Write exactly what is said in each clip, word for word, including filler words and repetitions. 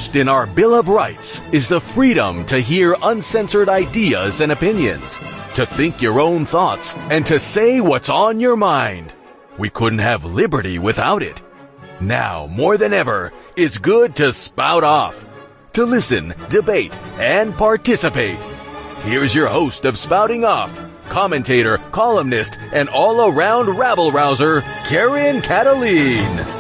First in our Bill of Rights is the freedom to hear uncensored ideas and opinions, to think your own thoughts, and to say what's on your mind. We couldn't have liberty without it. Now, more than ever, it's good to spout off, to listen, debate, and participate. Here's your host of Spouting Off, commentator, columnist, and all-around rabble-rouser, Karen Kataline.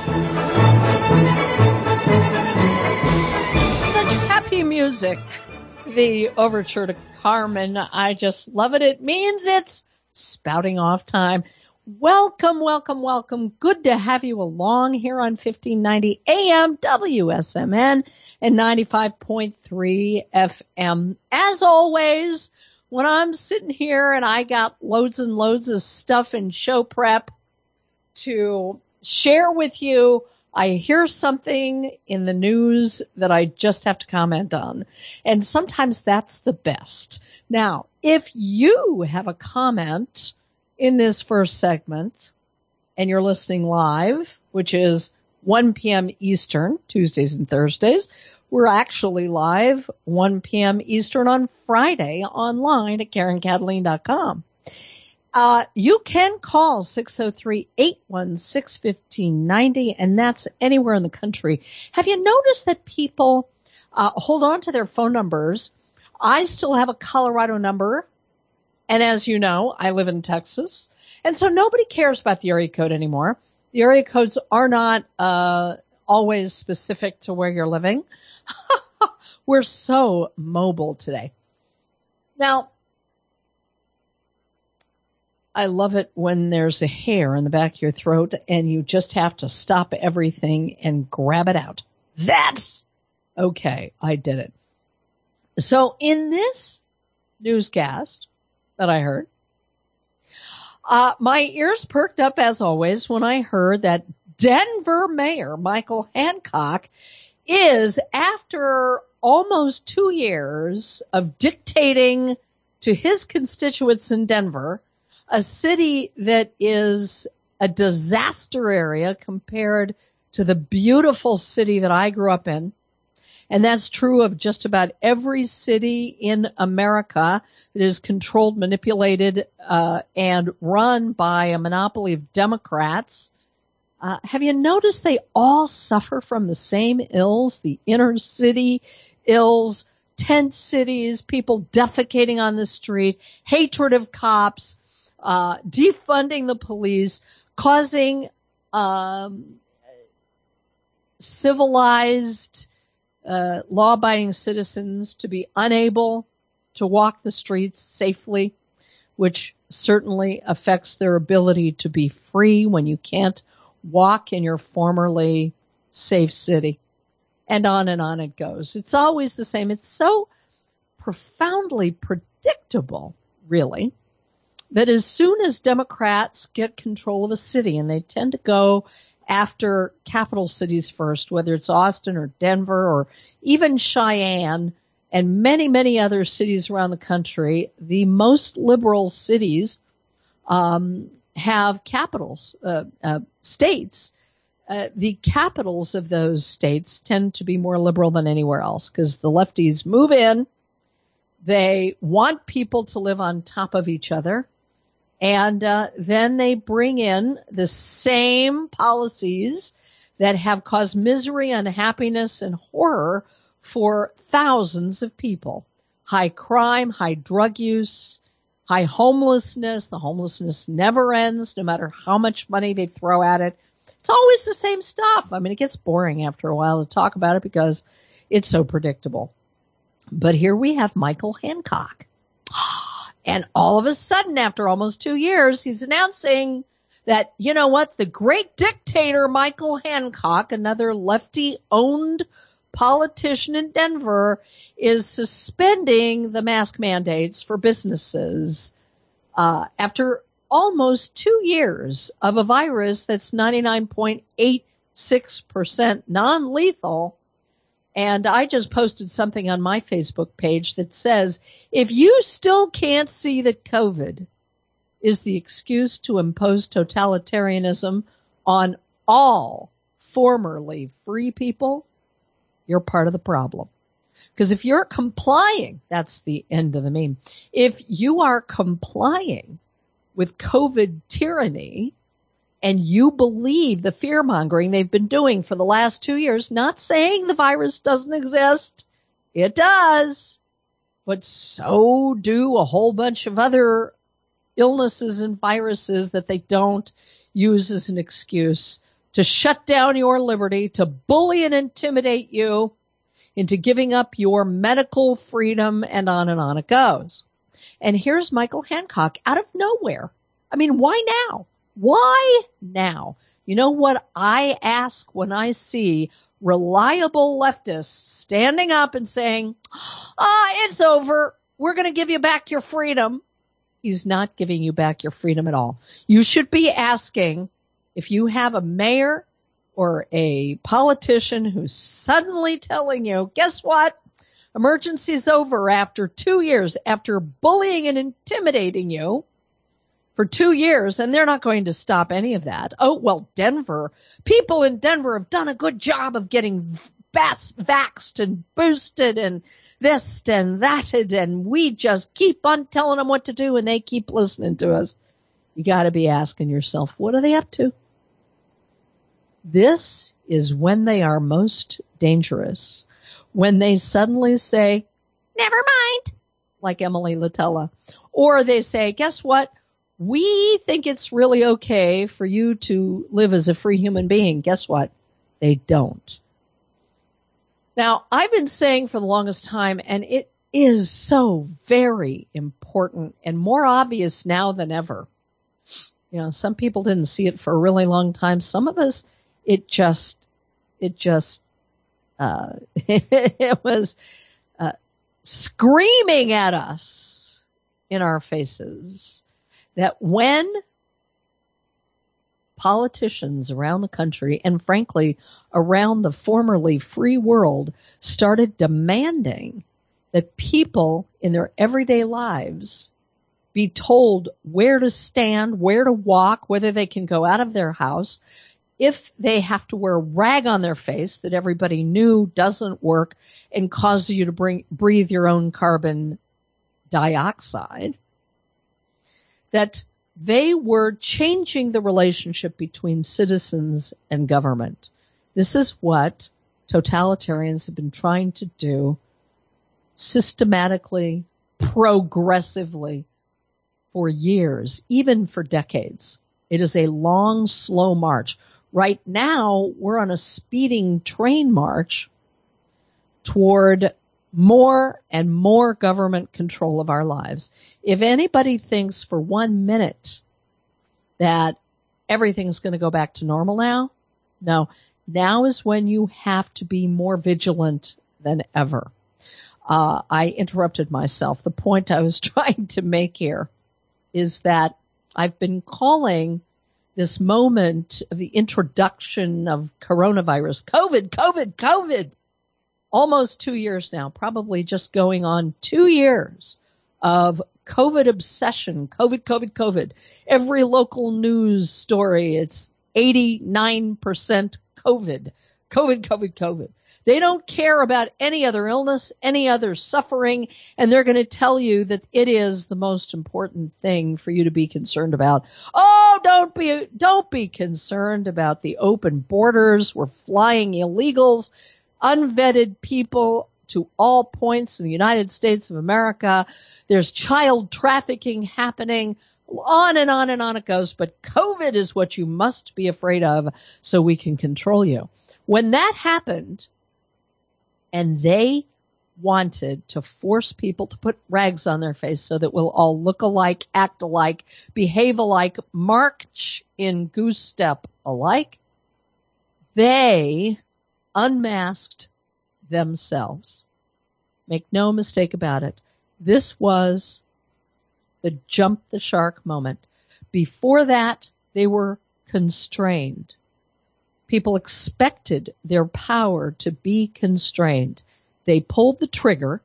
Music, the overture to Carmen. I just love it. It means it's spouting off time. Welcome, welcome, welcome. Good to have you along here on fifteen ninety A M W S M N and ninety-five point three F M. As always, when I'm sitting here and I got loads and loads of stuff and show prep to share with you, I hear something in the news that I just have to comment on. And sometimes that's the best. Now, if you have a comment in this first segment and you're listening live, which is one p.m. Eastern, Tuesdays and Thursdays, we're actually live one p.m. Eastern on Friday online at Karen Kataline dot com. Uh, you can call six oh three, eight one six, one five nine oh, and that's anywhere in the country. Have you noticed that people uh, hold on to their phone numbers? I still have a Colorado number, and as you know, I live in Texas, and so nobody cares about the area code anymore. The area codes are not uh, always specific to where you're living. We're so mobile today. Now, I love it when there's a hair in the back of your throat and you just have to stop everything and grab it out. That's okay. I did it. So in this newscast that I heard, uh, my ears perked up as always when I heard that Denver Mayor Michael Hancock is, after almost two years of dictating to his constituents in Denver, a city that is a disaster area compared to the beautiful city that I grew up in. And that's true of just about every city in America that is controlled, manipulated, uh, and run by a monopoly of Democrats. Uh, have you noticed they all suffer from the same ills, the inner city ills, tent cities, people defecating on the street, hatred of cops, Uh, defunding the police, causing um, civilized, uh, law-abiding citizens to be unable to walk the streets safely, which certainly affects their ability to be free when you can't walk in your formerly safe city. And on and on it goes. It's always the same. It's so profoundly predictable, really, that as soon as Democrats get control of a city, and they tend to go after capital cities first, whether it's Austin or Denver or even Cheyenne and many, many other cities around the country, the most liberal cities um, have capitals, uh, uh, states. Uh, the capitals of those states tend to be more liberal than anywhere else because the lefties move in. They want people to live on top of each other. And uh, then they bring in the same policies that have caused misery, unhappiness, and horror for thousands of people. High crime, high drug use, high homelessness. The homelessness never ends, no matter how much money they throw at it. It's always the same stuff. I mean, it gets boring after a while to talk about it because it's so predictable. But here we have Michael Hancock. And all of a sudden, after almost two years, he's announcing that, you know what, the great dictator Michael Hancock, another lefty-owned politician in Denver, is suspending the mask mandates for businesses uh, after almost two years of a virus that's ninety-nine point eight six percent non-lethal. And I just posted something on my Facebook page that says, if you still can't see that COVID is the excuse to impose totalitarianism on all formerly free people, you're part of the problem. Because if you're complying, that's the end of the meme. If you are complying with COVID tyranny and you believe the fear mongering they've been doing for the last two years, not saying the virus doesn't exist, it does, but so do a whole bunch of other illnesses and viruses that they don't use as an excuse to shut down your liberty, to bully and intimidate you into giving up your medical freedom, and on and on it goes. And here's Michael Hancock out of nowhere. I mean, why now? Why now? You know what I ask when I see reliable leftists standing up and saying, ah, it's over. We're going to give you back your freedom. He's not giving you back your freedom at all. You should be asking, if you have a mayor or a politician who's suddenly telling you, guess what? Emergency's over after two years, after bullying and intimidating you for two years, and they're not going to stop any of that. Oh, well, Denver, people in Denver have done a good job of getting vax, vaxxed and boosted and this and that, and we just keep on telling them what to do, and they keep listening to us. You got to be asking yourself, what are they up to? This is when they are most dangerous, when they suddenly say, never mind, like Emily Latella, or they say, guess what? We think it's really okay for you to live as a free human being. Guess what? They don't. Now, I've been saying for the longest time, and it is so very important and more obvious now than ever. You know, some people didn't see it for a really long time. Some of us, it just, it just, uh, it was uh, screaming at us in our faces that when politicians around the country and frankly around the formerly free world started demanding that people in their everyday lives be told where to stand, where to walk, whether they can go out of their house, if they have to wear a rag on their face that everybody knew doesn't work and causes you to bring, breathe your own carbon dioxide, that they were changing the relationship between citizens and government. This is what totalitarians have been trying to do systematically, progressively for years, even for decades. It is a long, slow march. Right now, we're on a speeding train march toward more and more government control of our lives. If anybody thinks for one minute that everything's going to go back to normal now, no. Now is when you have to be more vigilant than ever. Uh, I interrupted myself. The point I was trying to make here is that I've been calling this moment of the introduction of coronavirus, COVID, COVID, COVID, almost two years now, probably just going on two years of COVID obsession, COVID, COVID, COVID. Every local news story, it's eighty-nine percent COVID, COVID, COVID, COVID. They don't care about any other illness, any other suffering, and they're going to tell you that it is the most important thing for you to be concerned about. Oh, don't be, don't be concerned about the open borders. We're flying illegals, unvetted people to all points in the United States of America. There's child trafficking happening. On and on and on it goes. But COVID is what you must be afraid of so we can control you. When that happened, and they wanted to force people to put rags on their face so that we'll all look alike, act alike, behave alike, march in goose step alike, they unmasked themselves. Make no mistake about it. This was the jump the shark moment. Before that, they were constrained. People expected their power to be constrained. They pulled the trigger,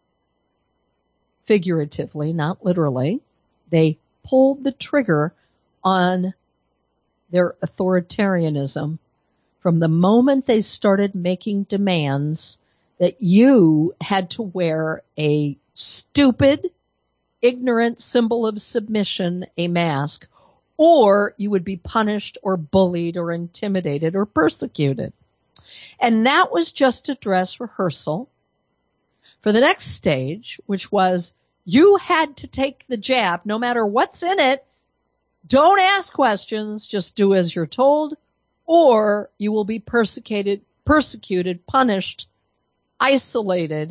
figuratively, not literally. They pulled the trigger on their authoritarianism from the moment they started making demands that you had to wear a stupid, ignorant symbol of submission, a mask, or you would be punished or bullied or intimidated or persecuted. And that was just a dress rehearsal for the next stage, which was you had to take the jab no matter what's in it. Don't ask questions, just do as you're told, or you will be persecuted, persecuted, punished, isolated,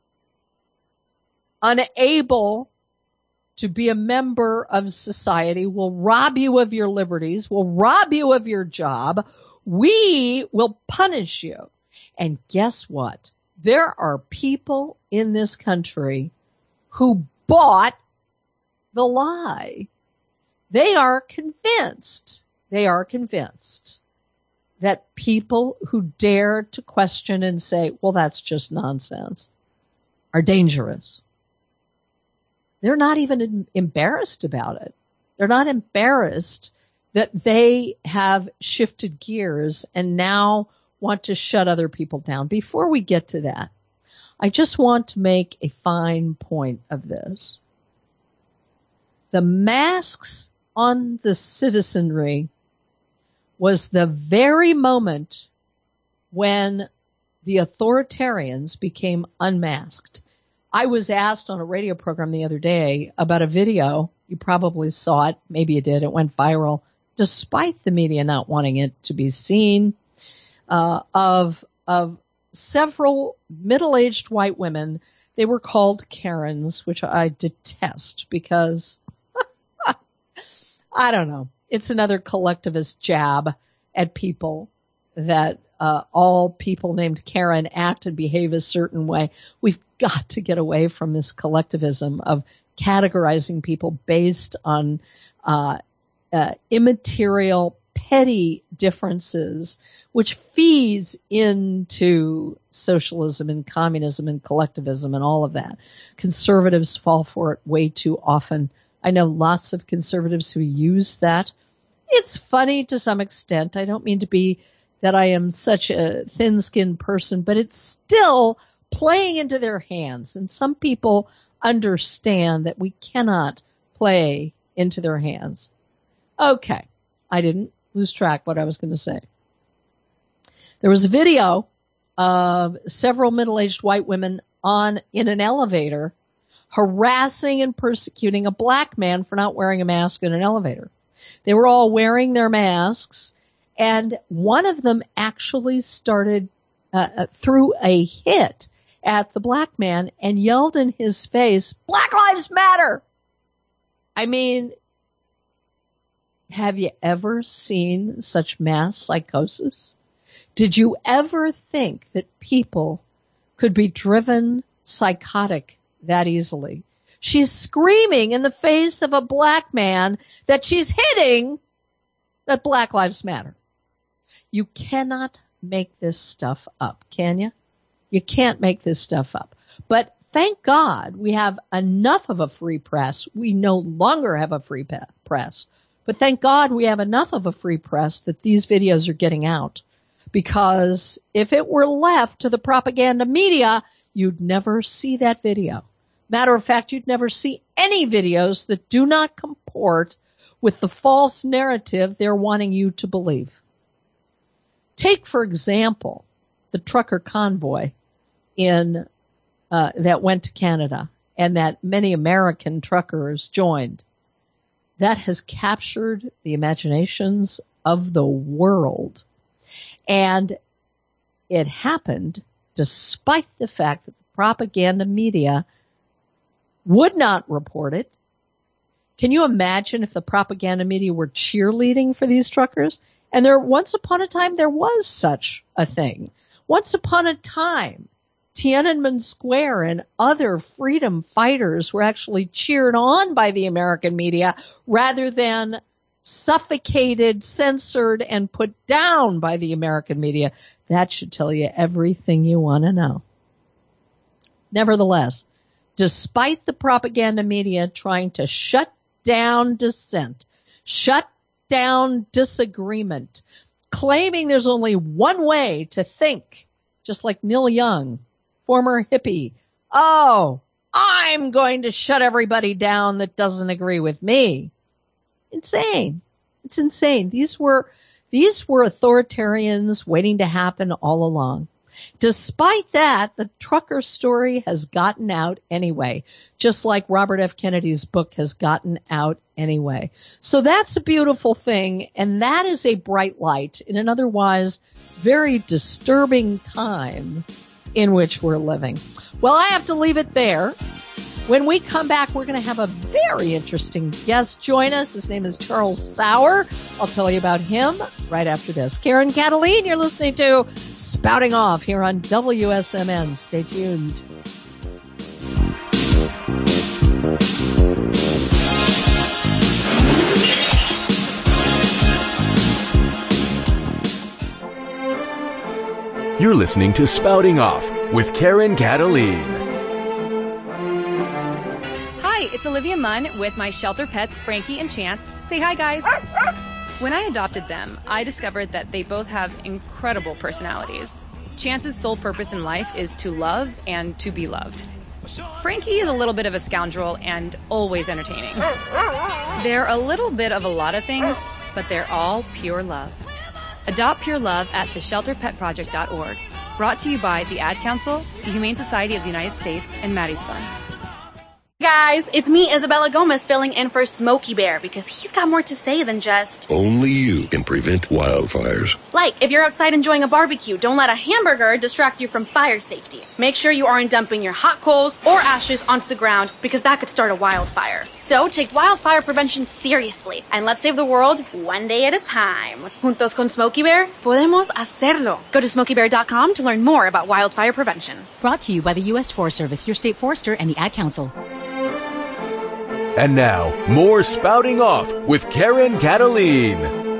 unable to be a member of society, will rob you of your liberties, will rob you of your job. We will punish you. And guess what? There are people in this country who bought the lie. They are convinced, they are convinced that people who dare to question and say, well, that's just nonsense, are dangerous. They're not even embarrassed about it. They're not embarrassed that they have shifted gears and now want to shut other people down. Before we get to that, I just want to make a fine point of this. The masks on the citizenry was the very moment when the authoritarians became unmasked. I was asked on a radio program the other day about a video. You probably saw it. Maybe you did. It went viral, despite the media not wanting it to be seen, uh, of, of several middle-aged white women. They were called Karens, which I detest because I don't know. It's another collectivist jab at people that uh, all people named Karen act and behave a certain way. We've got to get away from this collectivism of categorizing people based on uh, uh, immaterial, petty differences, which feeds into socialism and communism and collectivism and all of that. Conservatives fall for it way too often. I know lots of conservatives who use that. It's funny to some extent. I don't mean to be that I am such a thin-skinned person, but it's still playing into their hands. And some people understand that we cannot play into their hands. Okay, I didn't lose track what I was going to say. There was a video of several middle-aged white women on in an elevator harassing and persecuting a black man for not wearing a mask in an elevator. They were all wearing their masks, and one of them actually started, uh, threw a hit at the black man and yelled in his face, "Black Lives Matter!" I mean, have you ever seen such mass psychosis? Did you ever think that people could be driven psychotic that easily? She's screaming in the face of a black man that she's hitting that Black Lives Matter. You cannot make this stuff up, can you? You can't make this stuff up. But thank God we have enough of a free press. We no longer have a free press. But thank God we have enough of a free press that these videos are getting out. Because if it were left to the propaganda media, you'd never see that video. Matter of fact, you'd never see any videos that do not comport with the false narrative they're wanting you to believe. Take, for example, the trucker convoy in uh, that went to Canada and that many American truckers joined. That has captured the imaginations of the world. And it happened despite the fact that the propaganda media would not report it. Can you imagine if the propaganda media were cheerleading for these truckers? And there, once upon a time, there was such a thing. Once upon a time, Tiananmen Square and other freedom fighters were actually cheered on by the American media rather than suffocated, censored, and put down by the American media. That should tell you everything you want to know. Nevertheless, despite the propaganda media trying to shut down dissent, shut down disagreement, claiming there's only one way to think, just like Neil Young, former hippie. Oh, I'm going to shut everybody down that doesn't agree with me. Insane. It's insane. These were, these were authoritarians waiting to happen all along. Despite that, the trucker story has gotten out anyway, just like Robert F. Kennedy's book has gotten out anyway. So that's a beautiful thing, and that is a bright light in an otherwise very disturbing time in which we're living. Well, I have to leave it there. When we come back, we're going to have a very interesting guest join us. His name is Charles Sauer. I'll tell you about him right after this. Karen Cataline, you're listening to Spouting Off here on W S M N. Stay tuned. You're listening to Spouting Off with Karen Cataline. It's Olivia Munn with my shelter pets, Frankie and Chance. Say hi, guys. When I adopted them, I discovered that they both have incredible personalities. Chance's sole purpose in life is to love and to be loved. Frankie is a little bit of a scoundrel and always entertaining. They're a little bit of a lot of things, but they're all pure love. Adopt pure love at the shelter pet project dot org. Brought to you by the Ad Council, the Humane Society of the United States, and Maddie's Fund. Guys, it's me, Isabella Gomez, filling in for Smokey Bear because he's got more to say than just... Only you can prevent wildfires. Like, if you're outside enjoying a barbecue, don't let a hamburger distract you from fire safety. Make sure you aren't dumping your hot coals or ashes onto the ground because that could start a wildfire. So take wildfire prevention seriously and let's save the world one day at a time. Juntos con Smokey Bear, podemos hacerlo. Go to smokey bear dot com to learn more about wildfire prevention. Brought to you by the U S Forest Service, your state forester, and the Ad Council. And now, more Spouting Off with Karen Cataline.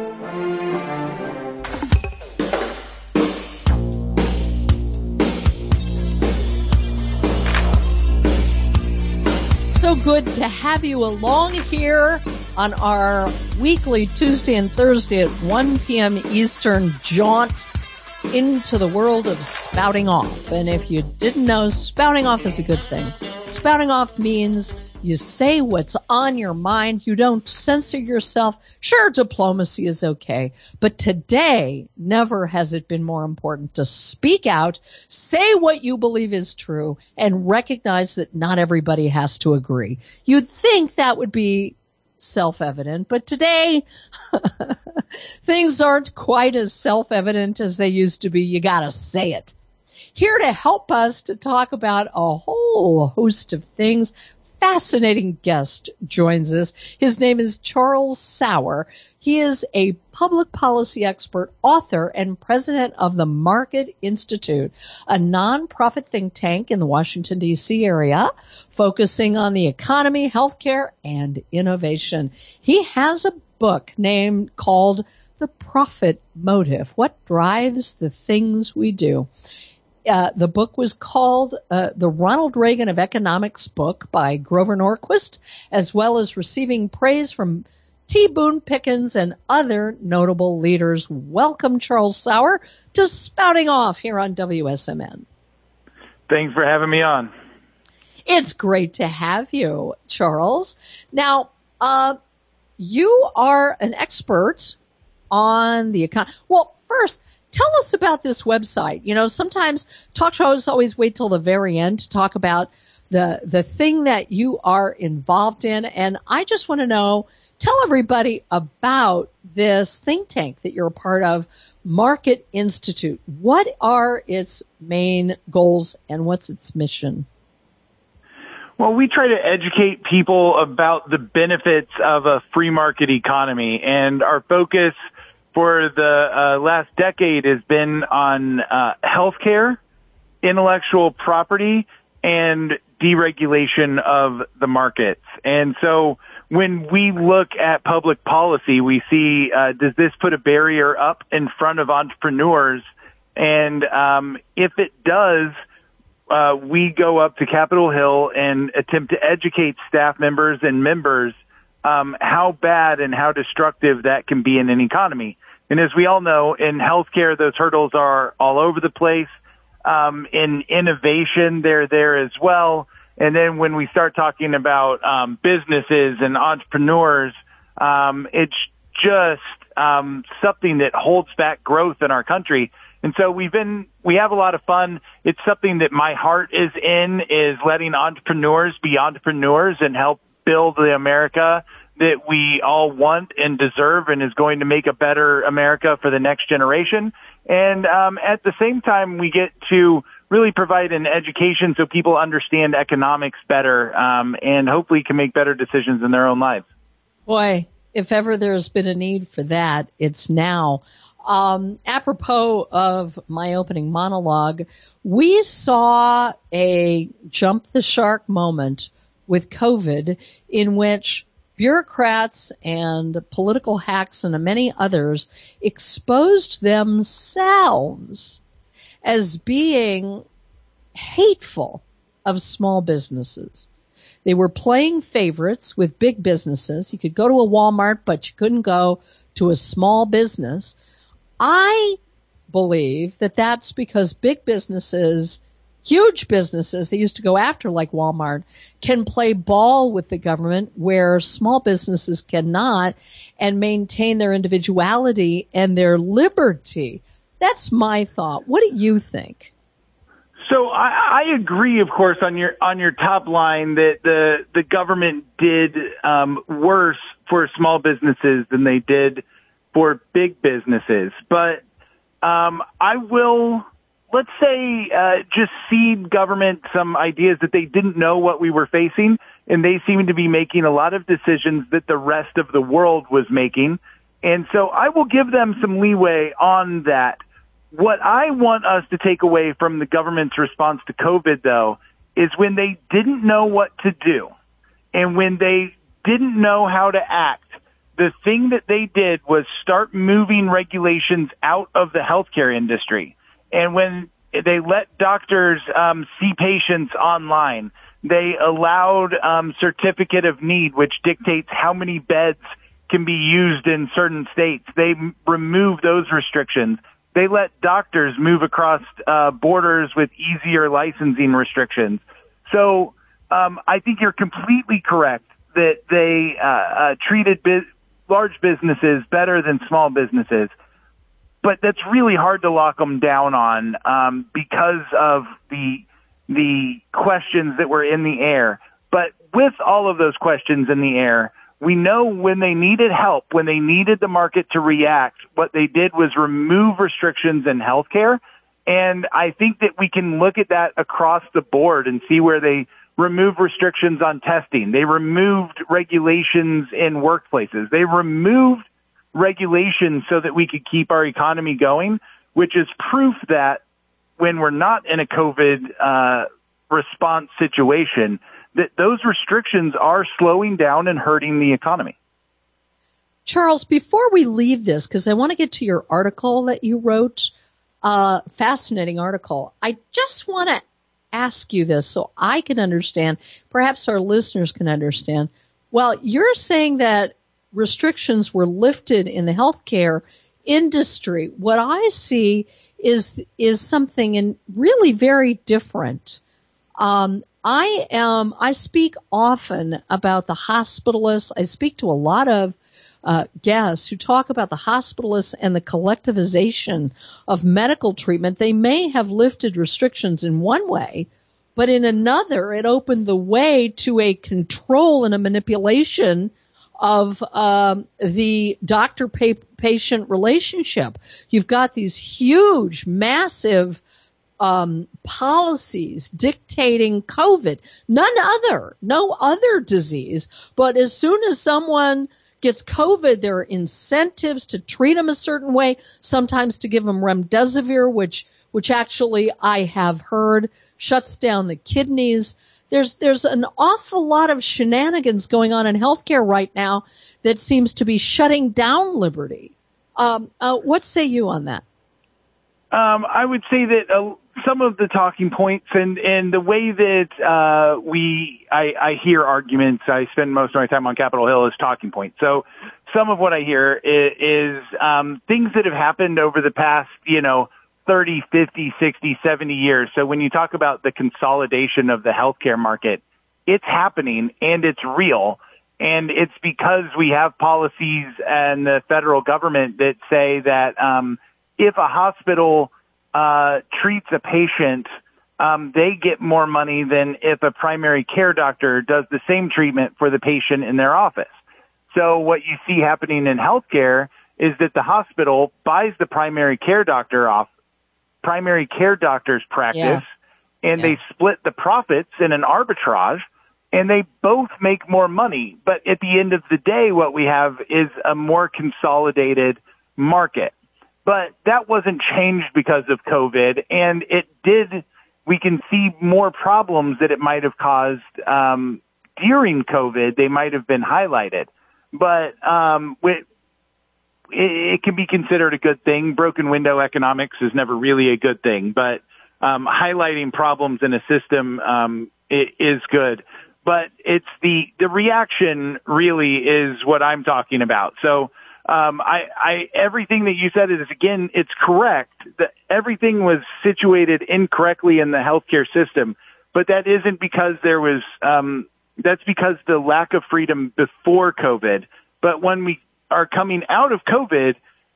So good to have you along here on our weekly Tuesday and Thursday at one p.m. Eastern jaunt into the world of spouting off. And if you didn't know, spouting off is a good thing. Spouting off means you say what's on your mind. You don't censor yourself. Sure, diplomacy is okay. But today, never has it been more important to speak out, say what you believe is true, and recognize that not everybody has to agree. You'd think that would be self-evident, but today, things aren't quite as self-evident as they used to be. You gotta say it. Here to help us to talk about a whole host of things, fascinating guest joins us. His name is Charles Sauer. He is a public policy expert, author, and president of the Market Institute, a nonprofit think tank in the Washington, D C area, focusing on the economy, healthcare, and innovation. He has a book named called The Profit Motive: What Drives the Things We Do. Uh, the book was called uh, The Ronald Reagan of Economics book by Grover Norquist, as well as receiving praise from T. Boone Pickens and other notable leaders. Welcome, Charles Sauer, to Spouting Off here on W S M N. Thanks for having me on. It's great to have you, Charles. Now, uh, you are an expert on the economy. Well, first, tell us about this website. You know, sometimes talk shows always wait till the very end to talk about the the thing that you are involved in. And I just want to know, tell everybody about this think tank that you're a part of, Market Institute. What are its main goals and what's its mission? Well, we try to educate people about the benefits of a free market economy, and our focus for the uh, last decade has been on uh, healthcare, intellectual property, and deregulation of the markets. And so when we look at public policy, we see, uh, does this put a barrier up in front of entrepreneurs? And um, if it does, uh, we go up to Capitol Hill and attempt to educate staff members and members um, how bad and how destructive that can be in an economy. And as we all know, in healthcare, those hurdles are all over the place. Um, in innovation, they're there as well. And then when we start talking about um, businesses and entrepreneurs, um, it's just um, something that holds back growth in our country. And so we've been, we have a lot of fun. It's something that my heart is in, is letting entrepreneurs be entrepreneurs and help build the America that we all want and deserve and is going to make a better America for the next generation. And um, at the same time, we get to really provide an education so people understand economics better um, and hopefully can make better decisions in their own lives. Boy, if ever there's been a need for that, it's now. Um, apropos of my opening monologue, we saw a jump the shark moment with COVID in which bureaucrats and political hacks and many others exposed themselves as being hateful of small businesses. They were playing favorites with big businesses. You could go to a Walmart, but you couldn't go to a small business. I believe that that's because big businesses, huge businesses they used to go after like Walmart, can play ball with the government where small businesses cannot and maintain their individuality and their liberty. That's my thought. What do you think? So I, I agree, of course, on your on your top line that the the government did um, worse for small businesses than they did for big businesses. But um, I will, let's say, uh, just cede government some ideas that they didn't know what we were facing, and they seem to be making a lot of decisions that the rest of the world was making. And so I will give them some leeway on that. What I want us to take away from the government's response to COVID, though, is when they didn't know what to do and when they didn't know how to act, the thing that they did was start moving regulations out of the healthcare industry. And when they let doctors um, see patients online, they allowed um, certificate of need, which dictates how many beds can be used in certain states. They m- removed those restrictions. They let doctors move across uh, borders with easier licensing restrictions. So um, I think you're completely correct that they uh, uh, treated bu- large businesses better than small businesses. But that's really hard to lock them down on um, because of the the questions that were in the air. But with all of those questions in the air, we know when they needed help, when they needed the market to react, what they did was remove restrictions in healthcare. And I think that we can look at that across the board and see where they removed restrictions on testing. They removed regulations in workplaces. They removed regulations so that we could keep our economy going, which is proof that when we're not in a COVID uh, response situation, that those restrictions are slowing down and hurting the economy. Charles, before we leave this, because I want to get to your article that you wrote, uh, fascinating article, I just want to ask you this so I can understand, perhaps our listeners can understand. Well, you're saying that restrictions were lifted in the healthcare industry. What I see is is something in really very different. Um, I am. I speak often about the hospitalists. I speak to a lot of uh, guests who talk about the hospitalists and the collectivization of medical treatment. They may have lifted restrictions in one way, but in another, it opened the way to a control and a manipulation of um, the doctor-patient relationship. You've got these huge, massive um, policies dictating COVID. None other, no other disease. But as soon as someone gets COVID, there are incentives to treat them a certain way, sometimes to give them remdesivir, which which actually I have heard shuts down the kidneys. There's there's an awful lot of shenanigans going on in healthcare right now that seems to be shutting down liberty. Um, uh, what say you on that? Um, I would say that uh, some of the talking points and, and the way that uh, we I, I hear arguments, I spend most of my time on Capitol Hill, is talking points. So some of what I hear is, is um, things that have happened over the past, you know, thirty, fifty, sixty, seventy years. So when you talk about the consolidation of the healthcare market, it's happening and it's real. And it's because we have policies and the federal government that say that um, if a hospital uh, treats a patient, um, they get more money than if a primary care doctor does the same treatment for the patient in their office. So what you see happening in healthcare is that the hospital buys the primary care doctor off, primary care doctor's practice, yeah. and yeah. they split the profits in an arbitrage. And they both make more money. But at the end of the day, what we have is a more consolidated market. But that wasn't changed because of COVID. And it did, we can see more problems that it might have caused um, during COVID. They might have been highlighted. But um, it, it can be considered a good thing. Broken window economics is never really a good thing. But um, highlighting problems in a system um, is good. But it's the, the reaction really is what I'm talking about. So, um, I, I, everything that you said is, again, it's correct that everything was situated incorrectly in the healthcare system, but that isn't because there was, um, that's because the lack of freedom before COVID. But when we are coming out of COVID,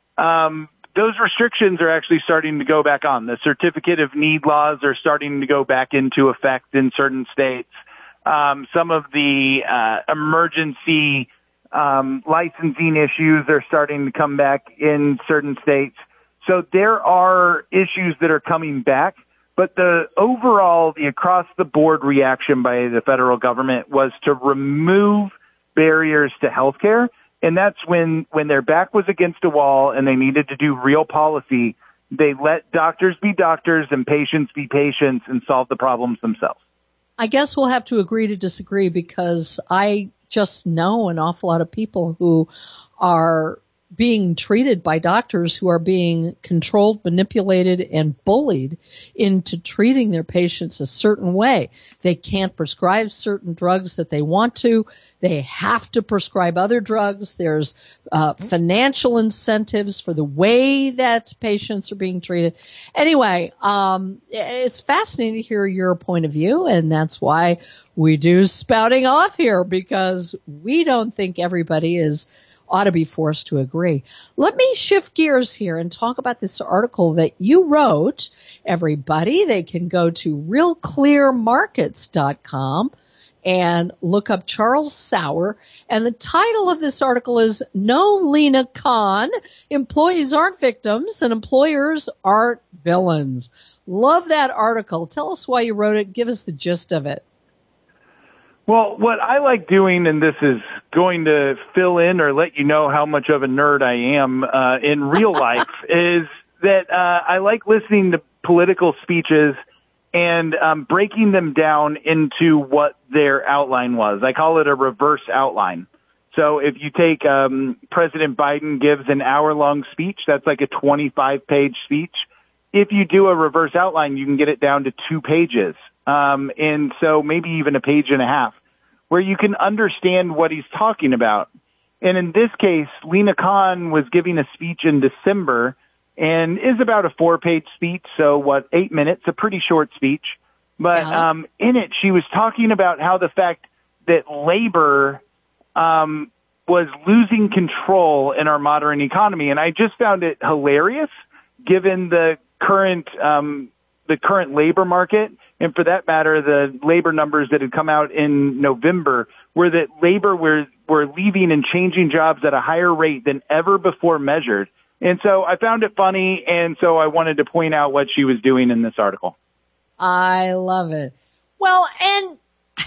um, those restrictions are actually starting to go back on. The certificate of need laws are starting to go back into effect in certain states. Um, some of the uh, emergency um, licensing issues are starting to come back in certain states. So there are issues that are coming back, but the overall, the across-the-board reaction by the federal government was to remove barriers to healthcare, and that's when, when their back was against a wall and they needed to do real policy, they let doctors be doctors and patients be patients and solve the problems themselves. I guess we'll have to agree to disagree because I just know an awful lot of people who are being treated by doctors who are being controlled, manipulated, and bullied into treating their patients a certain way. They can't prescribe certain drugs that they want to. They have to prescribe other drugs. There's uh, financial incentives for the way that patients are being treated. Anyway, um, it's fascinating to hear your point of view, and that's why we do Spouting Off here, because we don't think everybody is ought to be forced to agree. Let me shift gears here and talk about this article that you wrote. Everybody, they can go to real clear markets dot com and look up Charles Sauer. And the title of this article is No Lina Khan, Employees Aren't Victims and Employers Aren't Villains. Love that article. Tell us why you wrote it. Give us the gist of it. Well, what I like doing, and this is going to fill in or let you know how much of a nerd I am uh, in real life, is that uh, I like listening to political speeches and um, breaking them down into what their outline was. I call it a reverse outline. So if you take um, President Biden gives an hour-long speech, that's like a twenty-five page speech. If you do a reverse outline, you can get it down to two pages. Um, and so maybe even a page and a half, where you can understand what he's talking about. And in this case, Lina Khan was giving a speech in December and is about a four-page speech, so what, eight minutes, a pretty short speech. But yeah. um, in it, she was talking about how the fact that labor um, was losing control in our modern economy. And I just found it hilarious, given the current um, the current labor market. And for that matter, the labor numbers that had come out in November were that labor were, were leaving and changing jobs at a higher rate than ever before measured. And so I found it funny, and so I wanted to point out what she was doing in this article. I love it. Well, and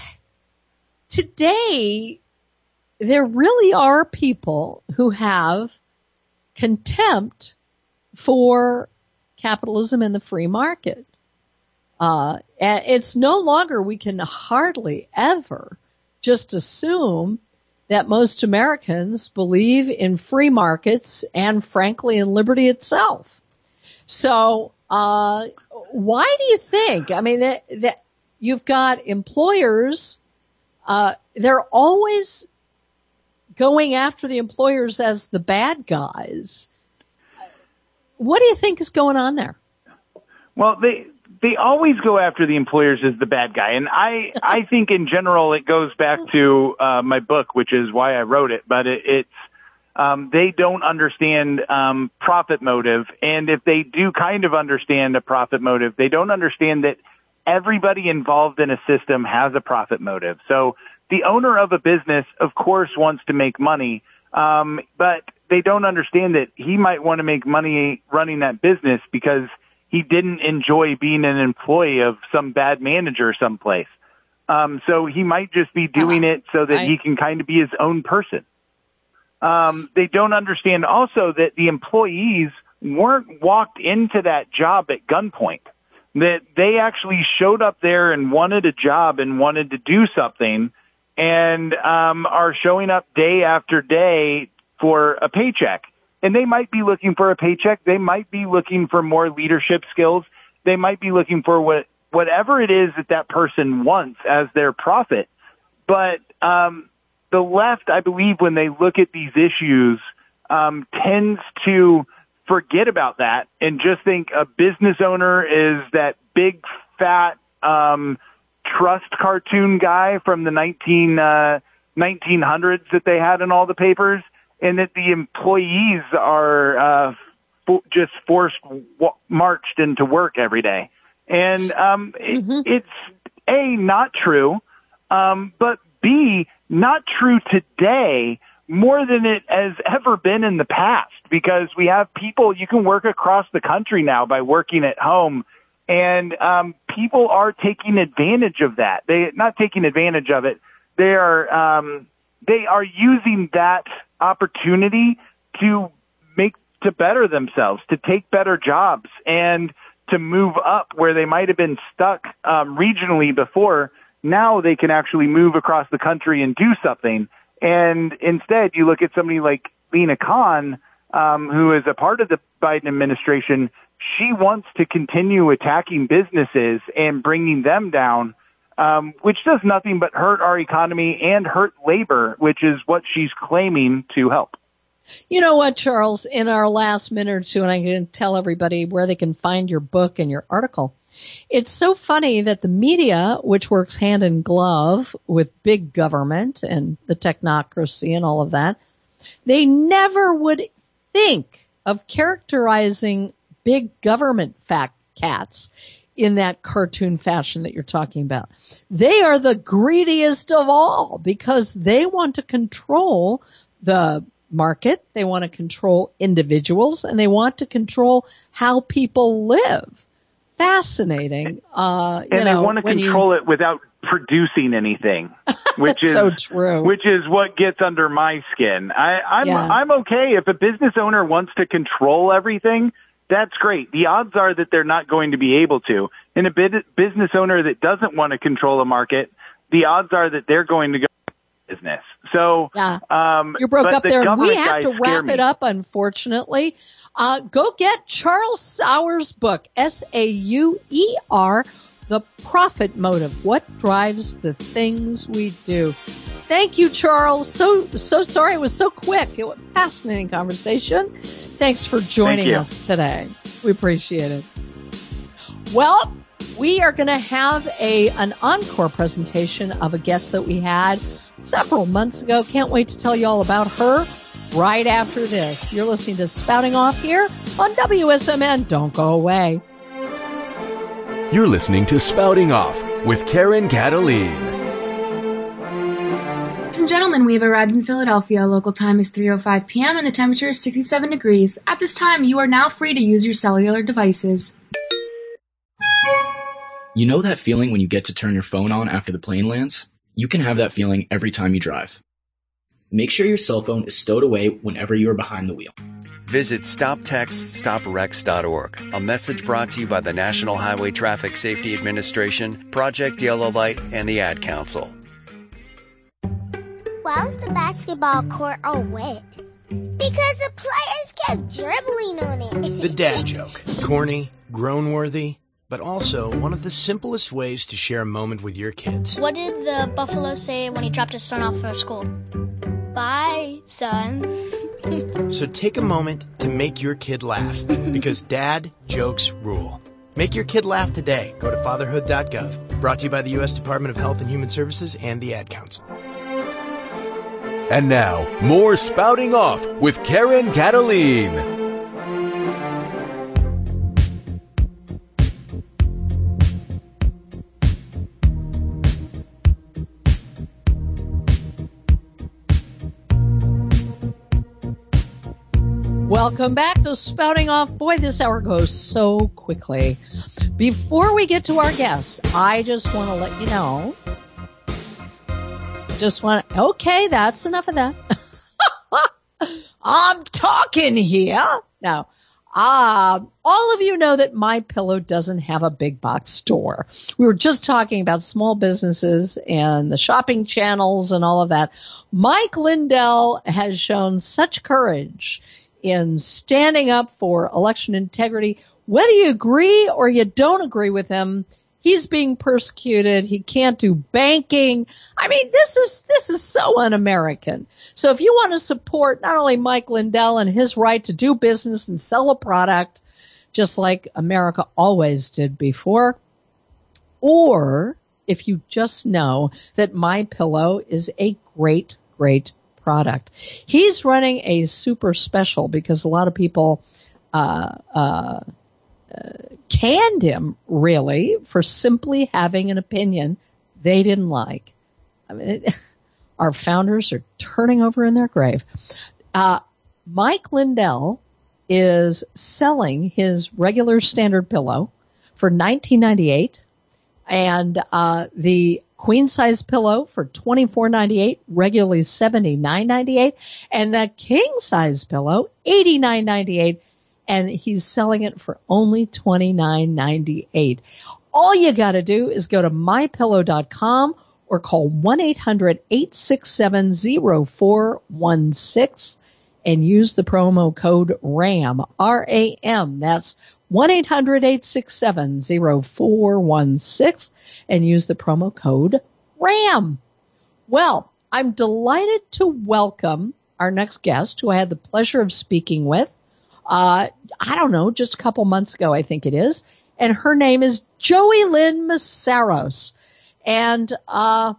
today there really are people who have contempt for capitalism and the free market. Uh, and it's no longer, we can hardly ever just assume that most Americans believe in free markets and, frankly, in liberty itself. So, uh, why do you think? I mean, that, that you've got employers, uh, they're always going after the employers as the bad guys. What do you think is going on there? Well, they they always go after the employers as the bad guy. And I, I think in general it goes back to uh, my book, which is why I wrote it. But it, it's um, they don't understand um, profit motive. And if they do kind of understand a profit motive, they don't understand that everybody involved in a system has a profit motive. So the owner of a business, of course, wants to make money, um, but they don't understand that he might want to make money running that business because he didn't enjoy being an employee of some bad manager someplace. Um, so he might just be doing it so that he can kind of be his own person. Um, they don't understand also that the employees weren't walked into that job at gunpoint, that they actually showed up there and wanted a job and wanted to do something and um, are showing up day after day for a paycheck. And they might be looking for a paycheck. They might be looking for more leadership skills. They might be looking for what whatever it is that that person wants as their profit. But um, the left, I believe, when they look at these issues, um, tends to forget about that and just think a business owner is that big, fat um, trust cartoon guy from the nineteen, uh, nineteen hundreds that they had in all the papers. And that the employees are uh, fo- just forced, w- marched into work every day. And um, Mm-hmm. it, it's, A, not true, um, but B, not true today more than it has ever been in the past, because we have people, you can work across the country now by working at home, and um, people are taking advantage of that. They not taking advantage of it. They are um, they are using that opportunity to make, to better themselves, to take better jobs and to move up where they might have been stuck um, regionally before. Now they can actually move across the country and do something. And instead you look at somebody like Lina Khan, um, who is a part of the Biden administration. She wants to continue attacking businesses and bringing them down, Um, which does nothing but hurt our economy and hurt labor, which is what she's claiming to help. You know what, Charles, in our last minute or two, and I can tell everybody where they can find your book and your article. It's so funny that the media, which works hand in glove with big government and the technocracy and all of that, they never would think of characterizing big government fat cats in that cartoon fashion that you're talking about. They are the greediest of all because they want to control the market, they want to control individuals, and they want to control how people live. Fascinating. Uh, you and know, they want to control you... it without producing anything, which is so true. Which is what gets under my skin. I, I'm yeah. I'm okay if a business owner wants to control everything. That's great. The odds are that they're not going to be able to. And a business owner that doesn't want to control a market, the odds are that they're going to go into business. So yeah. um, you broke up the there. We have to wrap me. it up, unfortunately. Uh, go get Charles Sauer's book, S A U E R, The Profit Motive, What Drives the Things We Do. Thank you, Charles. So, so sorry it was so quick. It was a fascinating conversation. Thanks for joining Thank us today. We appreciate it. Well, we are going to have a an encore presentation of a guest that we had several months ago. Can't wait to tell you all about her right after this. You're listening to Spouting Off here on W S M N. Don't go away. You're listening to Spouting Off with Karen Cataline. Ladies and gentlemen, we have arrived in Philadelphia. Local time is three oh five p.m. and the temperature is sixty-seven degrees. At this time, you are now free to use your cellular devices. You know that feeling when you get to turn your phone on after the plane lands? You can have that feeling every time you drive. Make sure your cell phone is stowed away whenever you are behind the wheel. Visit stop text stop wrecks dot org. A message brought to you by the National Highway Traffic Safety Administration, Project Yellow Light, and the Ad Council. Why was the basketball court all wet? Because the players kept dribbling on it. The dad joke. Corny, groan-worthy, but also one of the simplest ways to share a moment with your kids. What did the buffalo say when he dropped his son off for school? Bye, son. So take a moment to make your kid laugh, because dad jokes rule. Make your kid laugh today. Go to fatherhood dot gov. Brought to you by the U S Department of Health and Human Services and the Ad Council. And now, more Spouting Off with Karen Cataline. Welcome back to Spouting Off. Boy, this hour goes so quickly. Before we get to our guests, I just want to let you know. Just want to, okay, that's enough of that. I'm talking here. Now, uh, all of you know that MyPillow doesn't have a big box store. We were just talking about small businesses and the shopping channels and all of that. Mike Lindell has shown such courage in standing up for election integrity. Whether you agree or you don't agree with him, he's being persecuted. He can't do banking. I mean, this is this is so un-American. So if you want to support not only Mike Lindell and his right to do business and sell a product, just like America always did before, or if you just know that MyPillow is a great, great product. He's running a super special because a lot of people uh, uh, uh, canned him, really, for simply having an opinion they didn't like. I mean, it, our founders are turning over in their grave. Uh, Mike Lindell is selling his regular standard pillow for nineteen ninety-eight, and uh, the queen size pillow for twenty-four ninety-eight, regularly seventy-nine ninety-eight, and the king size pillow eighty-nine ninety-eight, and he's selling it for only twenty-nine ninety-eight. All you got to do is go to my pillow dot com or call one eight hundred eight six seven zero four one six and use the promo code RAM, R A M. That's one eight hundred eight six seven zero four one six and use the promo code RAM. Well, I'm delighted to welcome our next guest, who I had the pleasure of speaking with, uh, I don't know, just a couple months ago, I think it is. And her name is Joey Lynn Meszaros. And uh,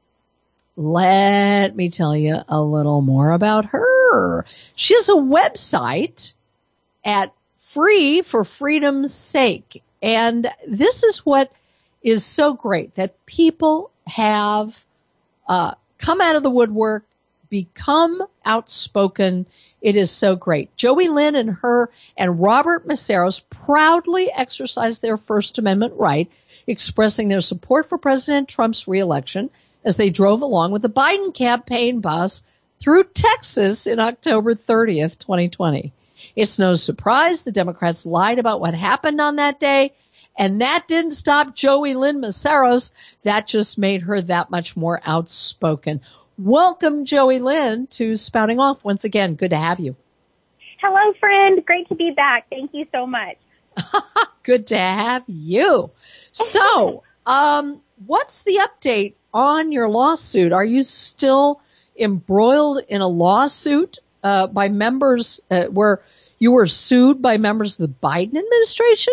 let me tell you a little more about her. She has a website at Free for Freedom's Sake. And this is what is so great, that people have uh, come out of the woodwork, become outspoken. It is so great. Joey Lynn and her and Robert Meszaros proudly exercised their First Amendment right, expressing their support for President Trump's reelection as they drove along with the Biden campaign bus through Texas in October thirtieth, twenty twenty. It's no surprise the Democrats lied about what happened on that day, and that didn't stop Joey Lynn Meszaros. That just made her that much more outspoken. Welcome, Joey Lynn, to Spouting Off. Once again, good to have you. Hello, friend. Great to be back. Thank you so much. Good to have you. So, um, what's the update on your lawsuit? Are you still embroiled in a lawsuit uh, by members uh, where you were sued by members of the Biden administration?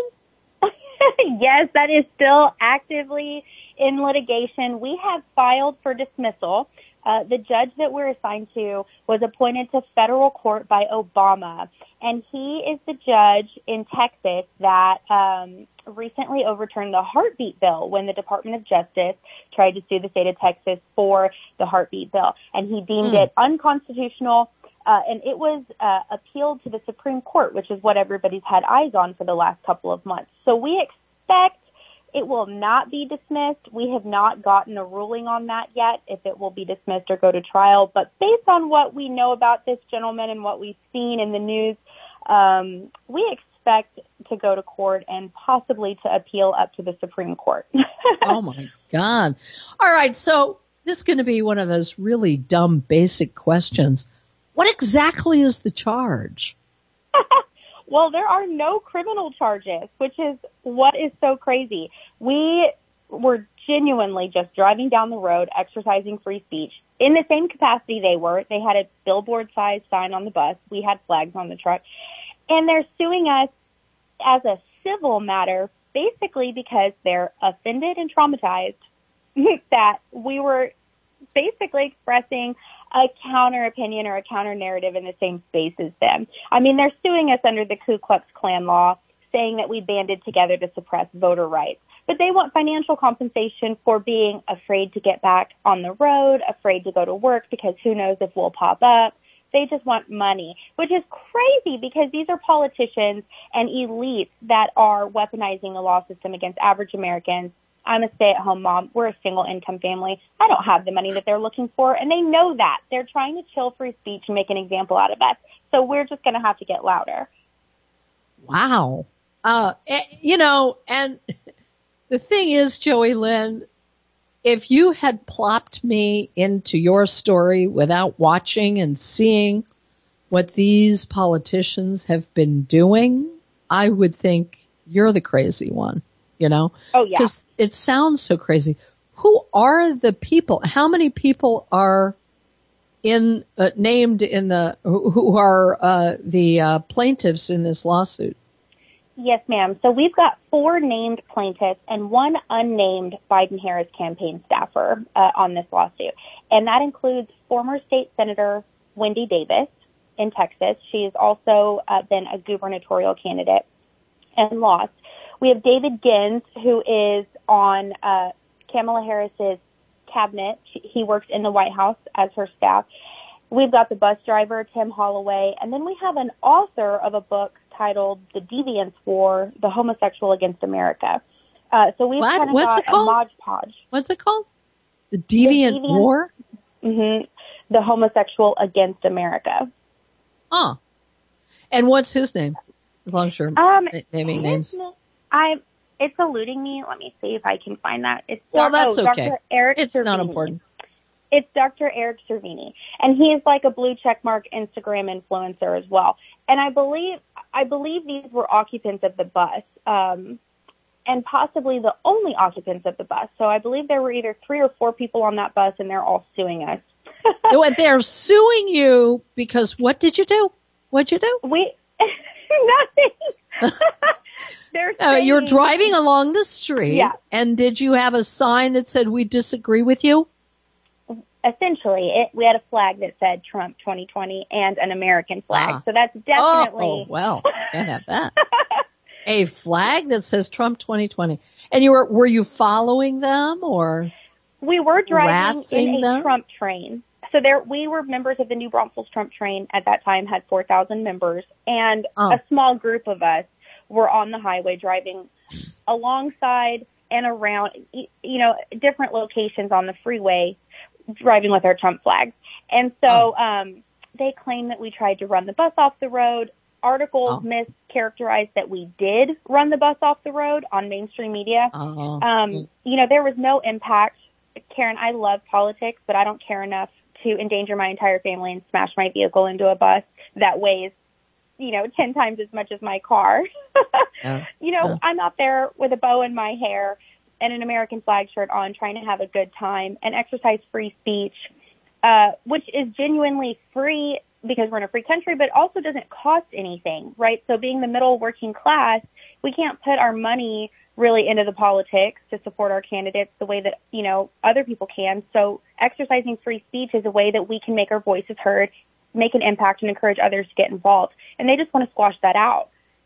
Yes, that is still actively in litigation. We have filed for dismissal. Uh, the judge that we're assigned to was appointed to federal court by Obama, and he is the judge in Texas that um, recently overturned the heartbeat bill when the Department of Justice tried to sue the state of Texas for the heartbeat bill, and he deemed mm. it unconstitutional. Uh, and it was uh, appealed to the Supreme Court, which is what everybody's had eyes on for the last couple of months. So we expect it will not be dismissed. We have not gotten a ruling on that yet, if it will be dismissed or go to trial. But based on what we know about this gentleman and what we've seen in the news, um, we expect to go to court and possibly to appeal up to the Supreme Court. Oh, my God. All right, so this is going to be one of those really dumb, basic questions. What exactly is the charge? Well, there are no criminal charges, which is what is so crazy. We were genuinely just driving down the road, exercising free speech. in the same capacity they were. They had a billboard-sized sign on the bus. We had flags on the truck. And they're suing us as a civil matter, basically because they're offended and traumatized that we were basically expressing a counter opinion or a counter narrative in the same space as them. I mean, they're suing us under the Ku Klux Klan law, saying that we banded together to suppress voter rights. But they want financial compensation for being afraid to get back on the road, afraid to go to work because who knows if we'll pop up. They just want money, which is crazy because these are politicians and elites that are weaponizing the law system against average Americans. I'm a stay-at-home mom. We're a single-income family. I don't have the money that they're looking for, and they know that. They're trying to chill free speech and make an example out of us. So we're just going to have to get louder. Wow. Uh, you know, and the thing is, Joey Lynn, if you had plopped me into your story without watching and seeing what these politicians have been doing, I would think you're the crazy one, you know? Oh, yeah. Because it sounds so crazy. Who are the people? How many people are in uh, named in the who are uh, the uh, plaintiffs in this lawsuit? Yes, ma'am. So we've got four named plaintiffs and one unnamed Biden-Harris campaign staffer uh, on this lawsuit. And that includes former state senator Wendy Davis in Texas. She's also uh, been a gubernatorial candidate and lost. We have David Gins, who is on uh, Kamala Harris's cabinet. He works in the White House as her staff. We've got the bus driver, Tim Holloway, and then we have an author of a book titled The Deviance War, The Homosexual Against America. Uh, so we've what? kind of What's got it called? a Mod Podge. What's it called? The Deviant, the Deviant War? Mm-hmm. The Homosexual Against America. Oh. And what's his name? As long as you're um, naming names. I, it's eluding me. Let me see if I can find that. It's well, that's oh, okay. Doctor Eric it's Cervini. not important. It's Doctor Eric Cervini, and he's like a blue checkmark Instagram influencer as well. And I believe I believe these were occupants of the bus, um, and possibly the only occupants of the bus. So I believe there were either three or four people on that bus, and they're all suing us. They're suing you because what did you do? What'd you do? We nothing. They're uh, saying, you're driving along the street, yeah. And did you have a sign that said we disagree with you? Essentially, it, we had a flag that said Trump twenty twenty and an American flag. Ah. So that's definitely... Oh, well, can't have that. A flag that says Trump twenty twenty. And you were were you following them or we were driving in a them? Trump train. So there, we were members of the New Braunfels Trump train at that time, had four thousand members, and oh. a small group of us were on the highway driving alongside and around, you know, different locations on the freeway, driving with our Trump flags. And so oh. um, they claim that we tried to run the bus off the road. Articles oh. mischaracterized that we did run the bus off the road on mainstream media. Oh. Um, you know, there was no impact. Karen, I love politics, but I don't care enough to endanger my entire family and smash my vehicle into a bus that weighs, you know, ten times as much as my car. yeah. You know, yeah. I'm out there with a bow in my hair and an American flag shirt on, trying to have a good time and exercise free speech, uh, which is genuinely free because we're in a free country, but also doesn't cost anything, right? So being the middle working class, we can't put our money really into the politics to support our candidates the way that, you know, other people can. So exercising free speech is a way that we can make our voices heard, make an impact, and encourage others to get involved. And they just want to squash that out.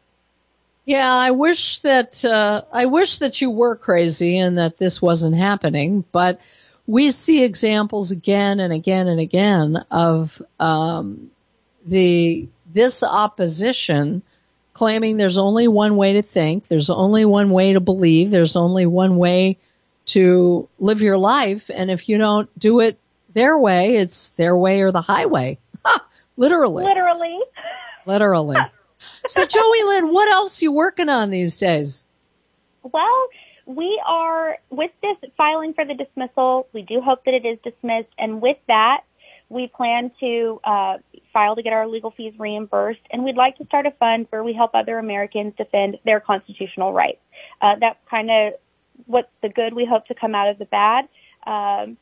Yeah, I wish that uh, I wish that you were crazy and that this wasn't happening. But we see examples again and again and again of um, the this opposition claiming there's only one way to think, there's only one way to believe, there's only one way to live your life, and if you don't do it their way, it's their way or the highway. Literally. Literally. Literally. So, Joey Lynn, what else are you working on these days? Well, we are, with this filing for the dismissal, we do hope that it is dismissed, and with that, we plan to uh, file to get our legal fees reimbursed, and we'd like to start a fund where we help other Americans defend their constitutional rights. Uh, that's kind of what's the good we hope to come out of the bad. Um,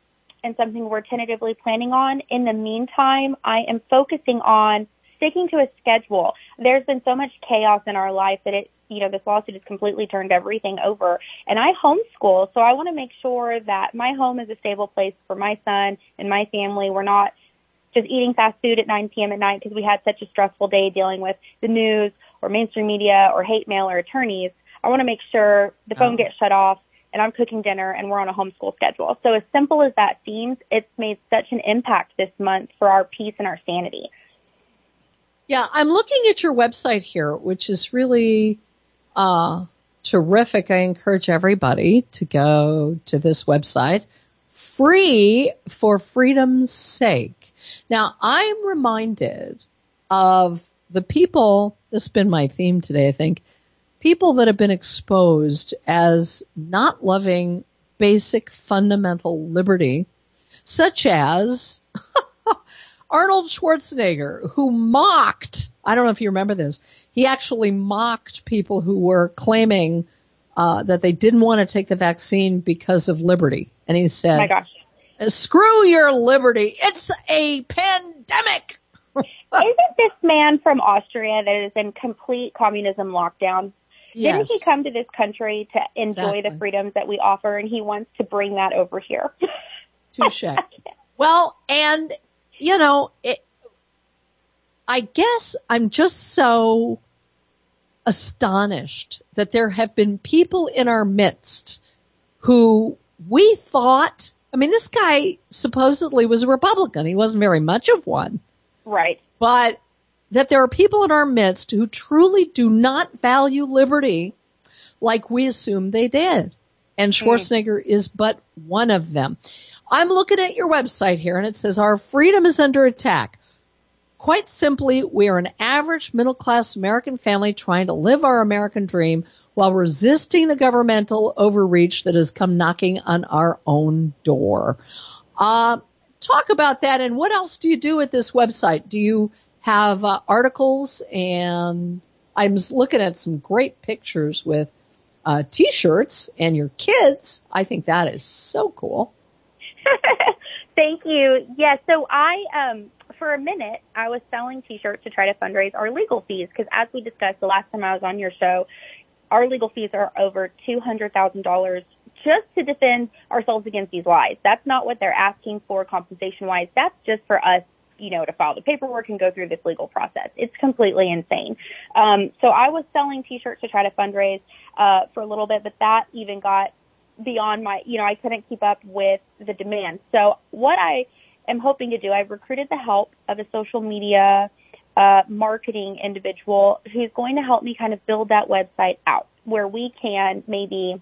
and something we're tentatively planning on. In the meantime, I am focusing on sticking to a schedule. There's been so much chaos in our life that it, you know, this lawsuit has completely turned everything over. And I homeschool, so I want to make sure that my home is a stable place for my son and my family. We're not just eating fast food at nine p.m. at night because we had such a stressful day dealing with the news or mainstream media or hate mail or attorneys. I want to make sure the phone oh. gets shut off and I'm cooking dinner and we're on a homeschool schedule. So as simple as that seems, it's made such an impact this month for our peace and our sanity. Yeah, I'm looking at your website here, which is really uh, terrific. I encourage everybody to go to this website, Free for Freedom's Sake. Now, I'm reminded of the people, this has been my theme today, I think, people that have been exposed as not loving basic fundamental liberty, such as Arnold Schwarzenegger, who mocked, I don't know if you remember this, he actually mocked people who were claiming uh, that they didn't want to take the vaccine because of liberty. And he said, oh my gosh. Screw your liberty. It's a pandemic. Isn't this man from Austria that is in complete communism lockdown? Yes. Didn't he come to this country to enjoy Exactly. the freedoms that we offer, and he wants to bring that over here? Touche. Well, and, you know, it, I guess I'm just so astonished that there have been people in our midst who we thought, I mean, this guy supposedly was a Republican. He wasn't very much of one. Right. But that there are people in our midst who truly do not value liberty like we assumed they did. And Schwarzenegger mm. is but one of them. I'm looking at your website here, and it says, our freedom is under attack. Quite simply, we are an average middle-class American family trying to live our American dream while resisting the governmental overreach that has come knocking on our own door. Uh, talk about that, and what else do you do at this website? Do you have uh, articles? And I'm looking at some great pictures with uh, T-shirts and your kids. I think that is so cool. Thank you. Yes, yeah, so I, um, for a minute, I was selling T-shirts to try to fundraise our legal fees because, as we discussed the last time I was on your show, our legal fees are over two hundred thousand dollars just to defend ourselves against these lies. That's not what they're asking for compensation-wise. That's just for us, you know, to file the paperwork and go through this legal process. It's completely insane. Um, so I was selling T-shirts to try to fundraise uh, for a little bit, but that even got beyond my, you know, I couldn't keep up with the demand. So what I am hoping to do, I've recruited the help of a social media uh, marketing individual who's going to help me kind of build that website out where we can maybe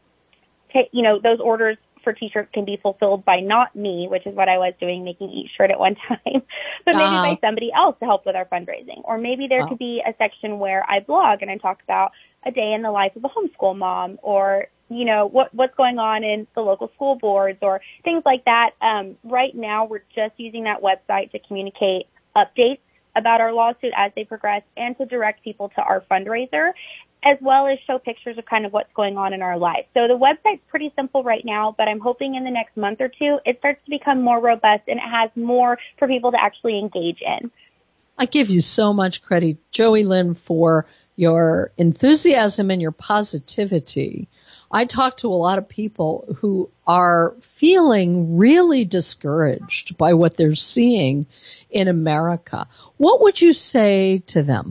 take, you know, those orders for T-shirts can be fulfilled by not me, which is what I was doing, making each shirt at one time, but maybe uh-huh. by somebody else to help with our fundraising. Or maybe there oh. could be a section where I blog and I talk about a day in the life of a homeschool mom, or, you know, what what's going on in the local school boards or things like that. Um, right now, we're just using that website to communicate updates about our lawsuit as they progress and to direct people to our fundraiser, as well as show pictures of kind of what's going on in our life. So the website's pretty simple right now, but I'm hoping in the next month or two it starts to become more robust and it has more for people to actually engage in. I give you so much credit, Joey Lynn, for your enthusiasm and your positivity. I talk to a lot of people who are feeling really discouraged by what they're seeing in America. What would you say to them?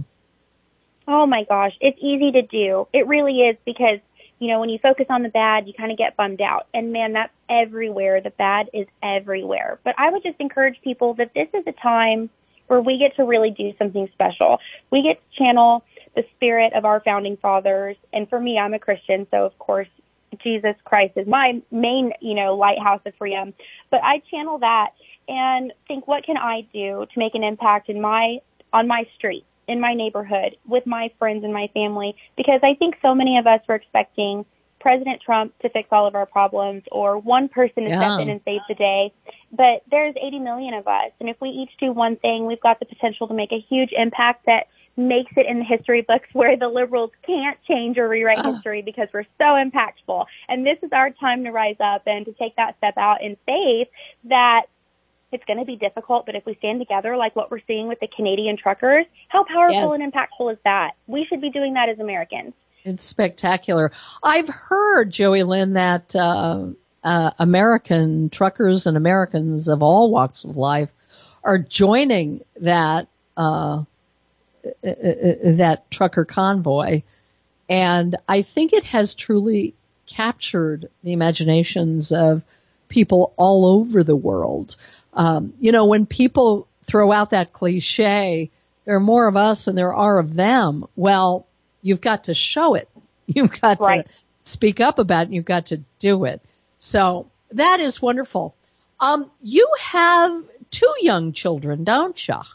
Oh, my gosh. It's easy to do. It really is because, you know, when you focus on the bad, you kind of get bummed out. And, man, that's everywhere. The bad is everywhere. But I would just encourage people that this is a time where we get to really do something special. We get to channel the spirit of our founding fathers. And for me, I'm a Christian, so, of course, Jesus Christ is my main, you know, lighthouse of freedom. But I channel that and think, what can I do to make an impact in my on my street, in my neighborhood, with my friends and my family? Because I think so many of us were expecting President Trump to fix all of our problems or one person to yeah. step in and save the day. But there's eighty million of us. And if we each do one thing, we've got the potential to make a huge impact that makes it in the history books where the liberals can't change or rewrite Oh. history because we're so impactful. And this is our time to rise up and to take that step out in faith that it's going to be difficult, but if we stand together like what we're seeing with the Canadian truckers, how powerful Yes. and impactful is that? We should be doing that as Americans. It's spectacular. I've heard, Joey Lynn, that uh, uh, American truckers and Americans of all walks of life are joining that uh, that trucker convoy, and I think it has truly captured the imaginations of people all over the world. Um, you know, when people throw out that cliche, there are more of us than there are of them. Well, you've got to show it. You've got Right. to speak up about it. And you've got to do it. So that is wonderful. Um, you have two young children, don't you?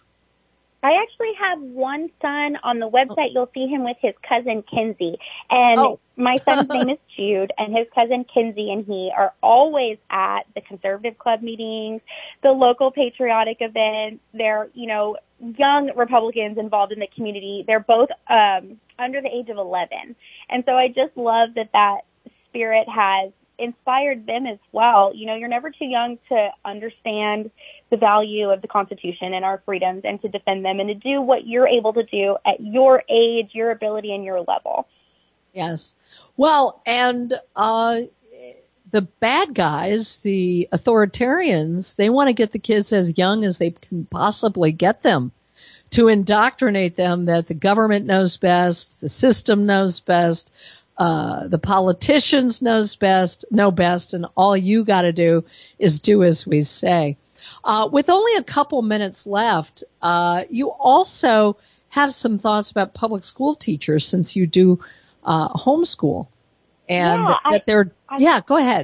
I actually have one son. On the website, you'll see him with his cousin Kinsey. And Oh. my son's name is Jude, and his cousin Kinsey and he are always at the conservative club meetings, the local patriotic events. They're, you know, young Republicans involved in the community. They're both um, under the age of eleven. And so I just love that that spirit has inspired them as well. You know, you're never too young to understand the value of the Constitution and our freedoms and to defend them and to do what you're able to do at your age, your ability, and your level. Yes. Well, and uh, the bad guys, the authoritarians, they want to get the kids as young as they can possibly get them, to indoctrinate them that the government knows best, the system knows best, uh, the politicians knows best, know best, and all you got to do is do as we say. Uh, with only a couple minutes left, uh, you also have some thoughts about public school teachers since you do uh, homeschool, and Yeah, that I- they're I- yeah. Go ahead.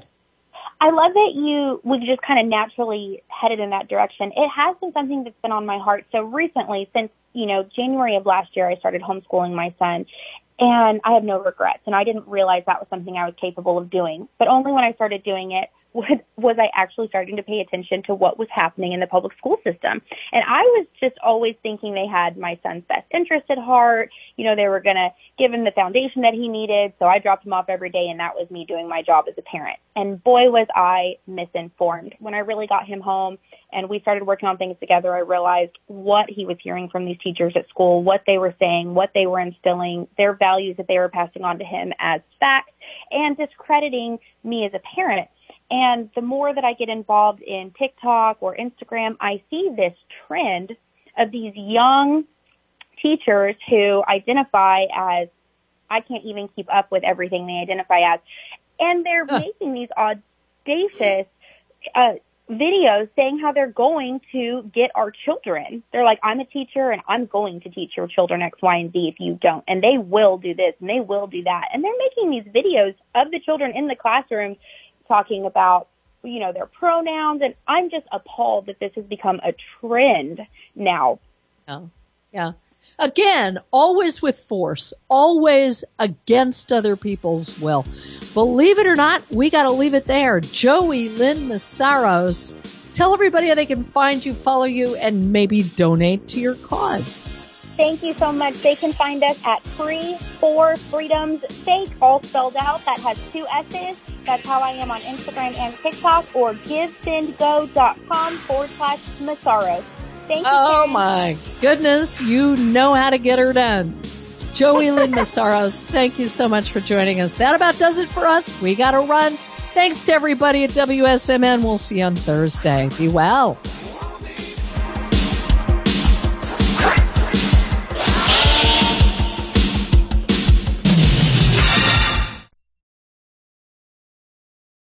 I love that you was just kind of naturally headed in that direction. It has been something that's been on my heart. So recently, since, you know, January of last year, I started homeschooling my son, and I have no regrets. And I didn't realize that was something I was capable of doing. But only when I started doing it was, was I actually starting to pay attention to what was happening in the public school system. And I was just always thinking they had my son's best interest at heart. You know, they were going to give him the foundation that he needed. So I dropped him off every day, and that was me doing my job as a parent. And boy, was I misinformed. When I really got him home and we started working on things together, I realized what he was hearing from these teachers at school, what they were saying, what they were instilling, their values that they were passing on to him as facts, and discrediting me as a parent. And the more that I get involved in TikTok or Instagram, I see this trend of these young teachers who identify as, I can't even keep up with everything they identify as. And they're Huh. making these audacious uh, videos saying how they're going to get our children. They're like, I'm a teacher and I'm going to teach your children X, Y, and Z if you don't. And they will do this and they will do that. And they're making these videos of the children in the classroom talking about, you know, their pronouns. And I'm just appalled that this has become a trend now. Yeah. Yeah. Again, always with force, always against other people's will. Believe it or not, we got to leave it there. Joey Lynn Meszaros, tell everybody how they can find you, follow you, and maybe donate to your cause. Thank you so much. They can find us at Free for Freedom's Sake, all spelled out. That has two S's. That's how I am on Instagram and TikTok, or givesendgo.com forward slash Meszaros. Thank you, Oh Karen. my goodness, you know how to get her done. Joey Lynn Meszaros, thank you so much for joining us. That about does it for us. We got to run. Thanks to everybody at W S M N. We'll see you on Thursday. Be well.